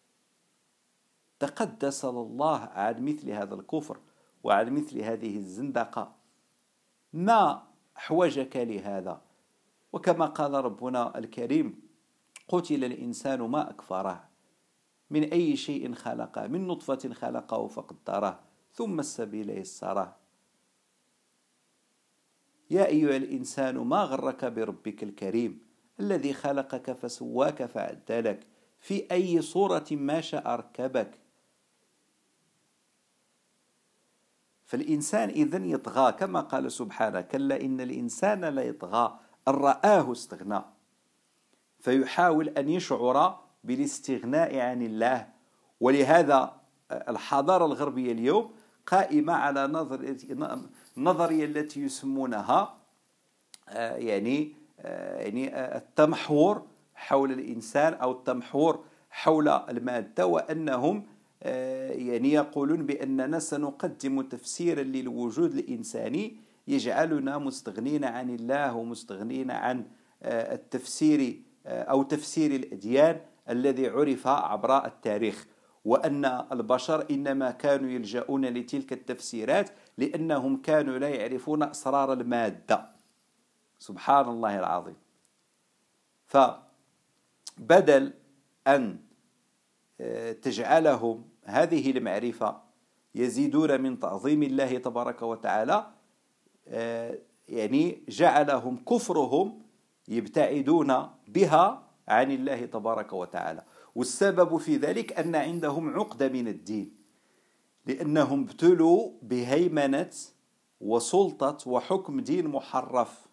تقدس الله عن مثل هذا الكفر وعن مثل هذه الزندقة. ما أحوجك لهذا؟ وكما قال ربنا الكريم: قتل الإنسان ما أكفره، من أي شيء خلقه، من نطفة خلقه فقدره ثم السبيل يسره. يا أيها الإنسان ما غرك بربك الكريم الذي خلقك فسواك فعدلك في أي صورة ما شاء ركبك. فالإنسان إذن يطغى، كما قال سبحانه: كلا إن الإنسان لا يطغى أن رآه استغنى. فيحاول أن يشعر بالاستغناء عن الله. ولهذا الحضارة الغربية اليوم قائمة على النظرية التي يسمونها يعني التمحور حول الإنسان أو التمحور حول المادة، وأنهم يعني يقولون بأننا سنقدم تفسيرا للوجود الإنساني يجعلنا مستغنين عن الله ومستغنين عن التفسير أو تفسير الأديان الذي عرف عبر التاريخ، وأن البشر إنما كانوا يلجؤون لتلك التفسيرات لأنهم كانوا لا يعرفون أسرار المادة. سبحان الله العظيم. فبدل أن تجعلهم هذه المعرفة يزيدون من تعظيم الله تبارك وتعالى، يعني جعلهم كفرهم يبتعدون بها عن الله تبارك وتعالى. والسبب في ذلك أن عندهم عقدة من الدين، لأنهم ابتلوا بهيمنة وسلطة وحكم دين محرف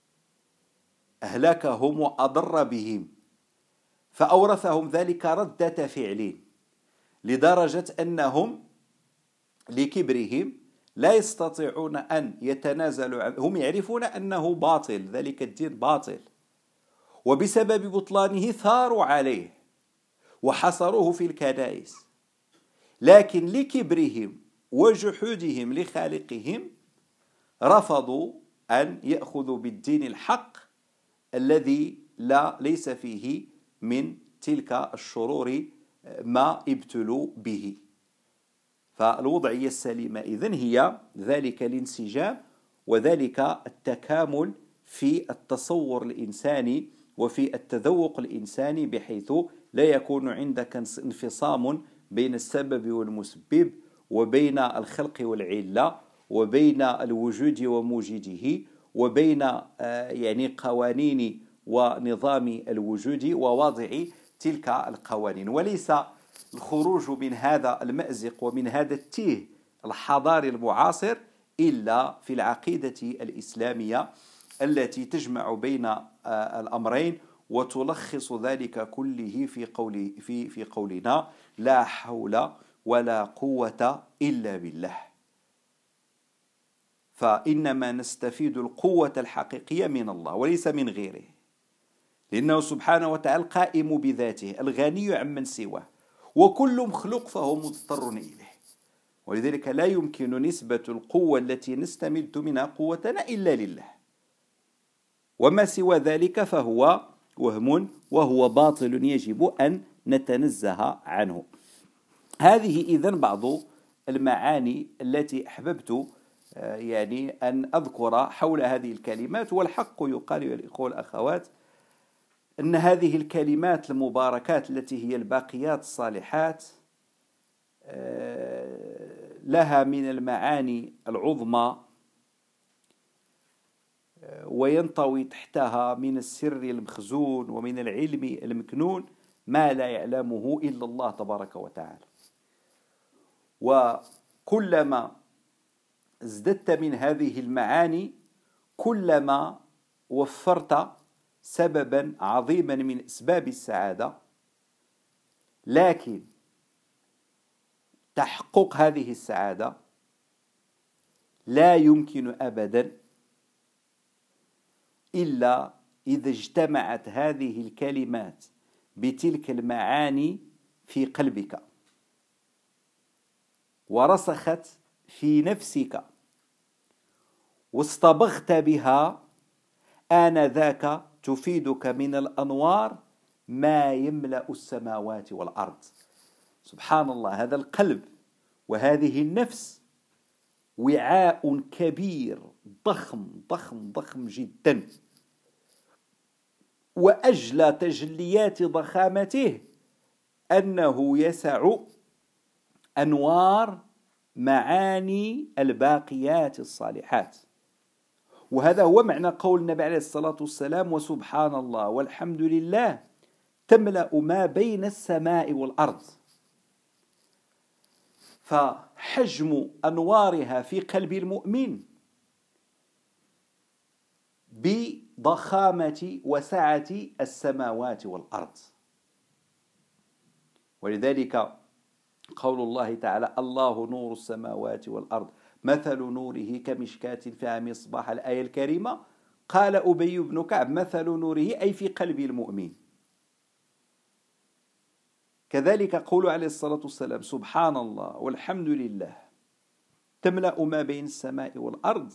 أهلكهم وأضر بهم، فأورثهم ذلك ردة فعل، لدرجة أنهم لكبرهم لا يستطيعون أن يتنازلوا هم يعرفون أنه باطل، ذلك الدين باطل، وبسبب بطلانه ثاروا عليه وحصروه في الكنائس، لكن لكبرهم وجحودهم لخالقهم رفضوا أن يأخذوا بالدين الحق الذي ليس فيه من تلك الشرور ما ابتلوا به. فالوضعية السليمة إذن هي ذلك الانسجام وذلك التكامل في التصور الإنساني وفي التذوق الإنساني، بحيث لا يكون عندك انفصام بين السبب والمسبب، وبين الخلق والعلة، وبين الوجود وموجده، وبين يعني قوانين ونظام الوجود ووضع تلك القوانين. وليس الخروج من هذا المأزق ومن هذا التيه الحضاري المعاصر إلا في العقيدة الإسلامية التي تجمع بين الأمرين وتلخص ذلك كله في قولنا: لا حول ولا قوة إلا بالله. فإنما نستفيد القوة الحقيقية من الله وليس من غيره، لأنه سبحانه وتعالى قائم بذاته الغني عمن سواه، وكل مخلوق فهو مضطر إليه، ولذلك لا يمكن نسبة القوة التي نستمد منها قوتنا إلا لله، وما سوى ذلك فهو وهم وهو باطل يجب أن نتنزه عنه. هذه إذن بعض المعاني التي أحببت يعني أن أذكر حول هذه الكلمات. والحق يقال يا الإخوة والأخوات أن هذه الكلمات المباركات التي هي الباقيات الصالحات لها من المعاني العظمى، وينطوي تحتها من السر المخزون ومن العلم المكنون ما لا يعلمه إلا الله تبارك وتعالى. وكلما ازددت من هذه المعاني كلما وفرت سببا عظيما من أسباب السعادة. لكن تحقق هذه السعادة لا يمكن أبدا إلا إذا اجتمعت هذه الكلمات بتلك المعاني في قلبك ورسخت في نفسك واصطبغت بها آنذاك تفيدك من الأنوار ما يملأ السماوات والأرض. سبحان الله، هذا القلب وهذه النفس وعاء كبير ضخم ضخم ضخم جدا، وأجلى تجليات ضخامته أنه يسع أنوار معاني الباقيات الصالحات. وهذا هو معنى قول النبي عليه الصلاة والسلام: وسبحان الله والحمد لله تملأ ما بين السماء والأرض. فحجم أنوارها في قلب المؤمن بضخامة وسعة السماوات والأرض. ولذلك قول الله تعالى: الله نور السماوات والأرض مثل نوره كمشكاة فيها مصباح، الآية الكريمة، قال أبي بن كعب: مثل نوره أي في قلب المؤمن. كذلك قول عليه الصلاة والسلام: سبحان الله والحمد لله تملأ ما بين السماء والأرض.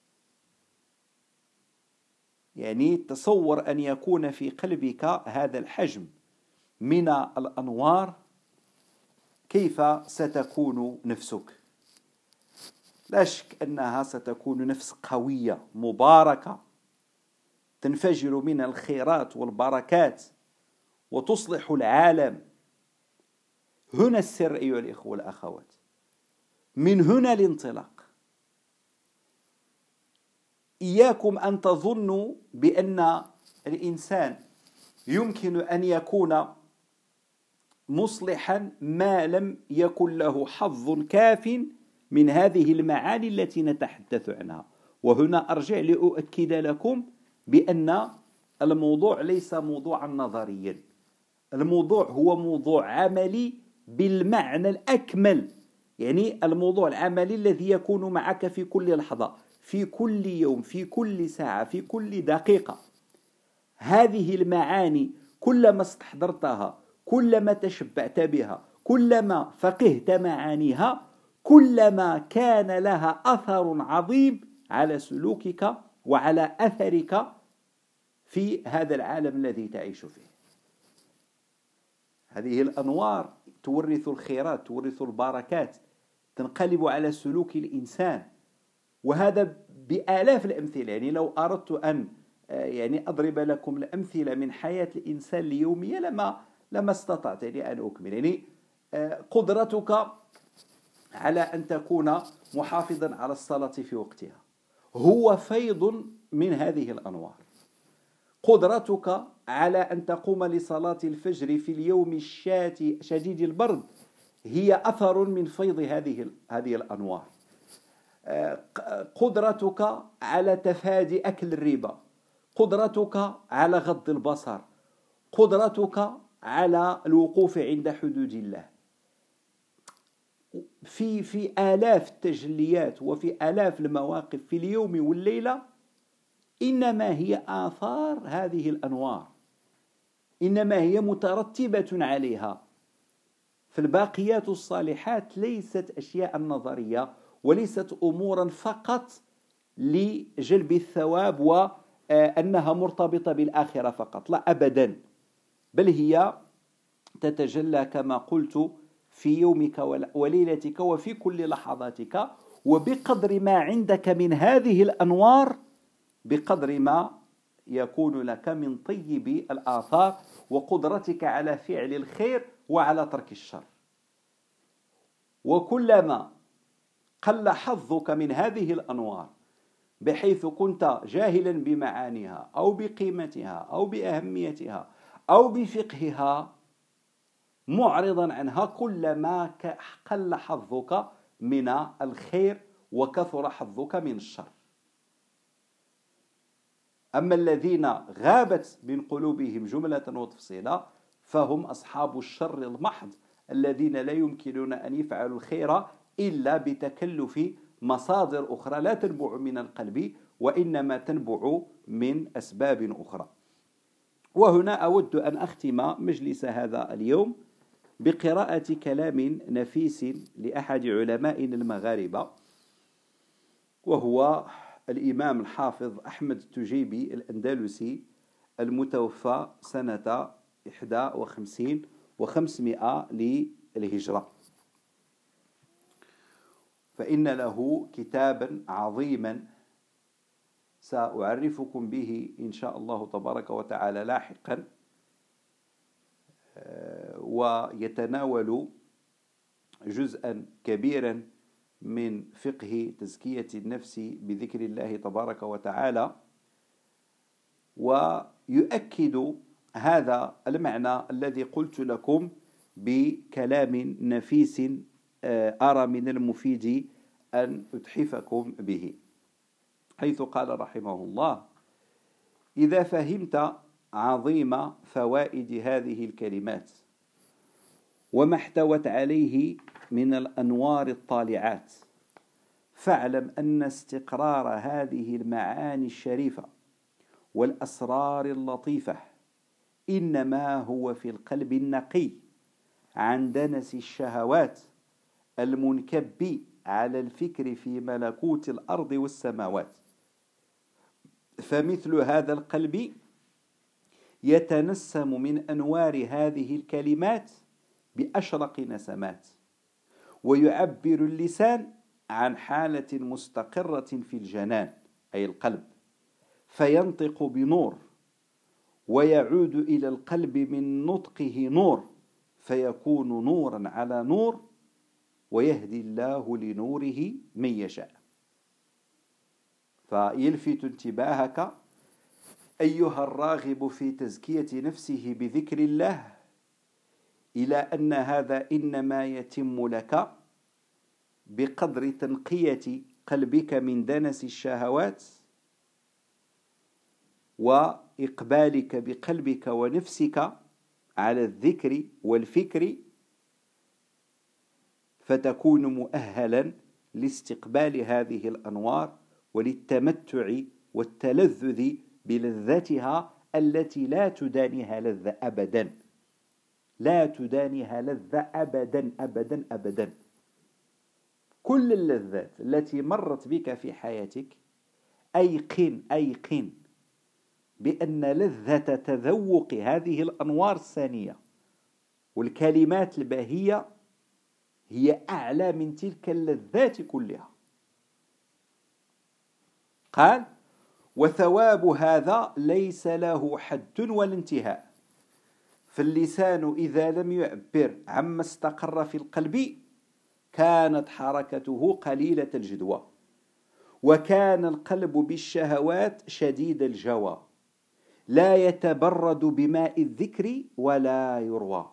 يعني تصور أن يكون في قلبك هذا الحجم من الأنوار، كيف ستكون نفسك؟ لا شك أنها ستكون نفس قوية مباركة تنفجر منها الخيرات والبركات وتصلح العالم. هنا السر أيها الإخوة والأخوات، من هنا الانطلاق. إياكم أن تظنوا بأن الإنسان يمكن أن يكون مصلحا ما لم يكن له حظ كاف من هذه المعاني التي نتحدث عنها. وهنا أرجع لأؤكد لكم بأن الموضوع ليس موضوعا نظريا، الموضوع هو موضوع عملي بالمعنى الأكمل. يعني الموضوع العملي الذي يكون معك في كل لحظة، في كل يوم، في كل ساعة، في كل دقيقة. هذه المعاني كلما استحضرتها، كلما تشبعت بها، كلما فقهت معانيها، كلما كان لها أثر عظيم على سلوكك وعلى أثرك في هذا العالم الذي تعيش فيه. هذه الأنوار تورث الخيرات، تورث البركات، تنقلب على سلوك الإنسان. وهذا بآلاف الأمثلة. يعني لو أردت أن أضرب لكم الأمثلة من حياة الإنسان اليومية لما استطعت أن أكمل. يعني قدرتك على أن تكون محافظا على الصلاة في وقتها هو فيض من هذه الأنوار. قدرتك على أن تقوم لصلاة الفجر في اليوم الشاتي شديد البرد هي أثر من فيض هذه الأنوار. قدرتك على تفادي أكل الربا، قدرتك على غض البصر، قدرتك على الوقوف عند حدود الله، في آلاف التجليات وفي آلاف المواقف في اليوم والليلة، إنما هي آثار هذه الأنوار، إنما هي مترتبة عليها. فالباقيات الصالحات ليست أشياء نظرية، وليست أمورا فقط لجلب الثواب وأنها مرتبطة بالآخرة فقط، لا أبدا، بل هي تتجلى كما قلت في يومك وليلتك وفي كل لحظاتك. وبقدر ما عندك من هذه الأنوار بقدر ما يكون لك من طيب الآثار وقدرتك على فعل الخير وعلى ترك الشر. وكلما قل حظك من هذه الأنوار بحيث كنت جاهلا بمعانيها أو بقيمتها أو بأهميتها أو بفقهها معرضا عنها، كلما قل حظك من الخير وكثر حظك من الشر. أما الذين غابت من قلوبهم جملة وتفصيلا فهم أصحاب الشر المحض، الذين لا يمكنون أن يفعلوا الخير إلا بتكلف مصادر أخرى لا تنبع من القلب، وإنما تنبع من أسباب أخرى. وهنا أود أن أختم مجلس هذا اليوم بقراءة كلام نفيس لأحد علمائنا المغاربة، وهو الإمام الحافظ أحمد التجيبي الأندلسي المتوفى سنة 51 و500 للهجرة. فإن له كتابا عظيما سأعرفكم به إن شاء الله تبارك وتعالى لاحقا، ويتناول جزءا كبيرا من فقه تزكية النفس بذكر الله تبارك وتعالى، ويؤكد هذا المعنى الذي قلت لكم بكلام نفيس أرى من المفيد أن أتحفكم به، حيث قال رحمه الله: إذا فهمت عظيم فوائد هذه الكلمات وما احتوت عليه من الأنوار الطالعات، فاعلم أن استقرار هذه المعاني الشريفة والأسرار اللطيفة إنما هو في القلب النقي عن دنس الشهوات المنكب على الفكر في ملكوت الأرض والسماوات. فمثل هذا القلب يتنسم من أنوار هذه الكلمات بأشرق نسمات، ويعبر اللسان عن حالة مستقرة في الجنان أي القلب، فينطق بنور، ويعود إلى القلب من نطقه نور، فيكون نورا على نور، ويهدي الله لنوره من يشاء. فيلفت انتباهك أيها الراغب في تزكية نفسه بذكر الله إلى أن هذا إنما يتم لك بقدر تنقية قلبك من دنس الشهوات، وإقبالك بقلبك ونفسك على الذكر والفكر، فتكون مؤهلا لاستقبال هذه الأنوار وللتمتع والتلذذ بلذتها التي لا تدانيها لذة أبدا، لا تدانيها لذة أبدا أبدا أبدا. كل اللذات التي مرت بك في حياتك أيقن بأن لذة تذوق هذه الأنوار الثانية والكلمات الباهية هي أعلى من تلك اللذات كلها. قال: وثواب هذا ليس له حد ولا انتهاء، فاللسان إذا لم يعبر عما استقر في القلب كانت حركته قليلة الجدوى، وكان القلب بالشهوات شديد الجوى، لا يتبرد بماء الذكر ولا يروى.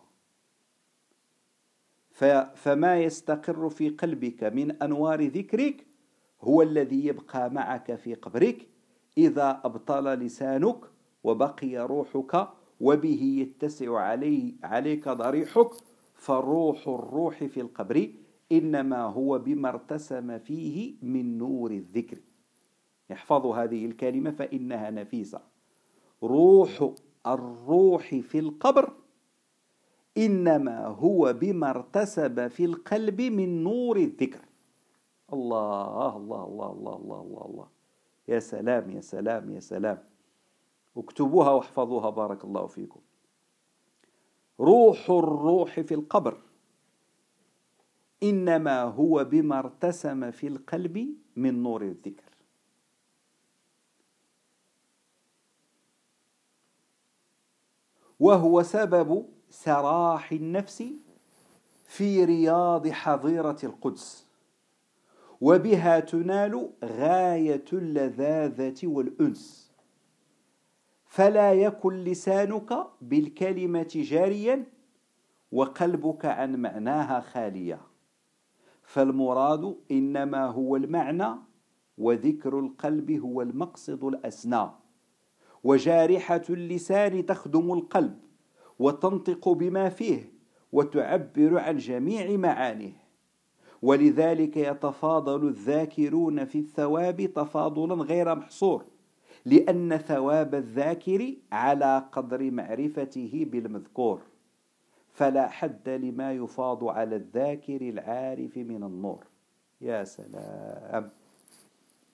فما يستقر في قلبك من أنوار ذكرك هو الذي يبقى معك في قبرك إذا أبطل لسانك وبقي روحك، وبه يتسع عليك ضريحك. فروح الروح في القبر إنما هو بما ارتسم فيه من نور الذكر. احفظوا هذه الكلمة فإنها نفيسة. روح الروح في القبر إنما هو بما ارتسب في القلب من نور الذكر. الله الله الله الله الله الله الله، يا سلام يا سلام يا سلام. اكتبوها واحفظوها بارك الله فيكم. روح الروح في القبر إنما هو بما ارتسم في القلب من نور الذكر. وهو سبب سراح النفس في رياض حظيرة القدس، وبها تنال غاية اللذاذة والأنس. فلا يكن لسانك بالكلمة جاريا وقلبك عن معناها خاليا، فالمراد إنما هو المعنى، وذكر القلب هو المقصد الأسنى. وجارحة اللسان تخدم القلب وتنطق بما فيه وتعبر عن جميع معانيه، ولذلك يتفاضل الذاكرون في الثواب تفاضلا غير محصور، لأن ثواب الذاكر على قدر معرفته بالمذكور، فلا حد لما يفاض على الذاكر العارف من النور. يا سلام.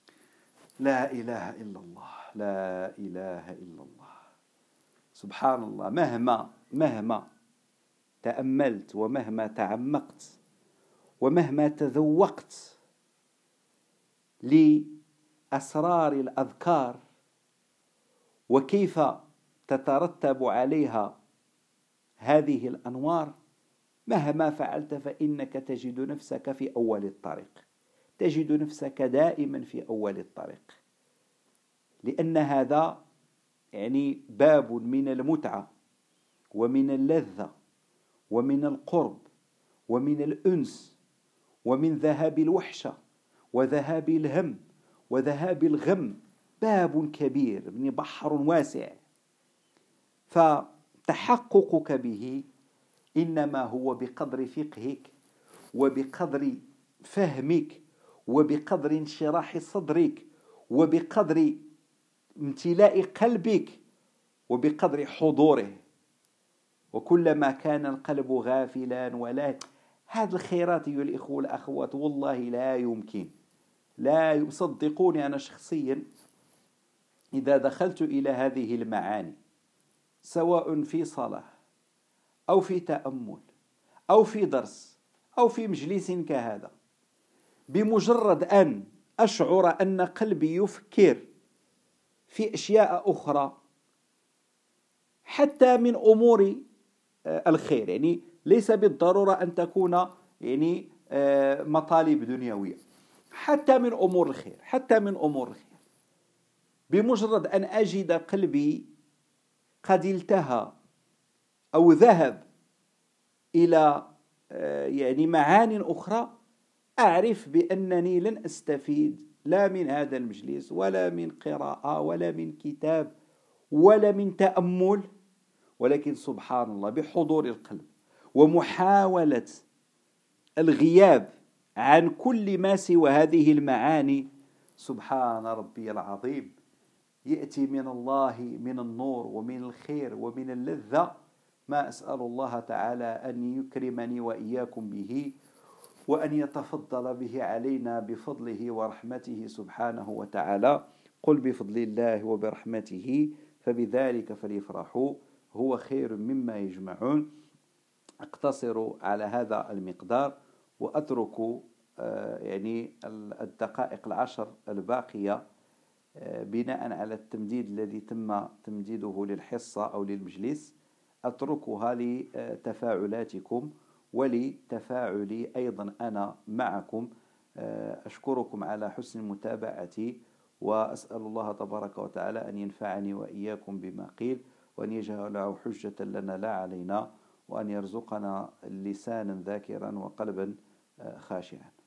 لا إله إلا الله، لا إله إلا الله. سبحان الله، مهما تأملت ومهما تعمقت ومهما تذوقت لأسرار الأذكار وكيف تترتب عليها هذه الأنوار، مهما فعلت فإنك تجد نفسك في أول الطريق، تجد نفسك دائما في أول الطريق، لأن هذا يعني باب من المتعة ومن اللذة ومن القرب ومن الأنس ومن ذهاب الوحشة وذهاب الهم وذهاب الغم، باب كبير من بحر واسع. فتحققك به إنما هو بقدر فقهك وبقدر فهمك وبقدر انشراح صدرك وبقدر امتلاء قلبك وبقدر حضوره. وكلما كان القلب غافلا ولا هذه الخيرات أيها الإخوة والأخوات والله لا يمكن، لا يصدقوني أنا شخصيا إذا دخلت إلى هذه المعاني سواء في صلاة أو في تأمل أو في درس أو في مجلس كهذا، بمجرد أن أشعر أن قلبي يفكر في أشياء أخرى حتى من أمور الخير، يعني ليس بالضرورة أن تكون يعني مطالب دنيوية، حتى من أمور الخير، حتى من أمور الخير، بمجرد أن أجد قلبي قد التهى أو ذهب إلى يعني معان أخرى، أعرف بأنني لن أستفيد لا من هذا المجلس ولا من قراءة ولا من كتاب ولا من تأمل، ولكن سبحان الله بحضور القلب ومحاولة الغياب عن كل ما سوى هذه المعاني، سبحان ربي العظيم، يأتي من الله من النور ومن الخير ومن اللذة ما أسأل الله تعالى أن يكرمني وإياكم به، وأن يتفضل به علينا بفضله ورحمته سبحانه وتعالى. قل بفضل الله وبرحمته فبذلك فليفرحوا هو خير مما يجمعون. اقتصروا على هذا المقدار وأتركوا يعني الدقائق العشر الباقية بناء على التمديد الذي تم تمديده للحصة أو للمجلس، أتركها لتفاعلاتكم ولتفاعلي أيضا أنا معكم. أشكركم على حسن متابعتي، وأسأل الله تبارك وتعالى أن ينفعني وإياكم بما قيل، وأن يجعله حجة لنا لا علينا، وأن يرزقنا لسانا ذاكرا وقلبا خاشعا.